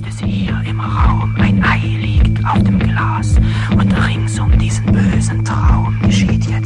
es hier im Raum, ein Ei liegt auf dem Glas und rings um diesen bösen Traum geschieht jetzt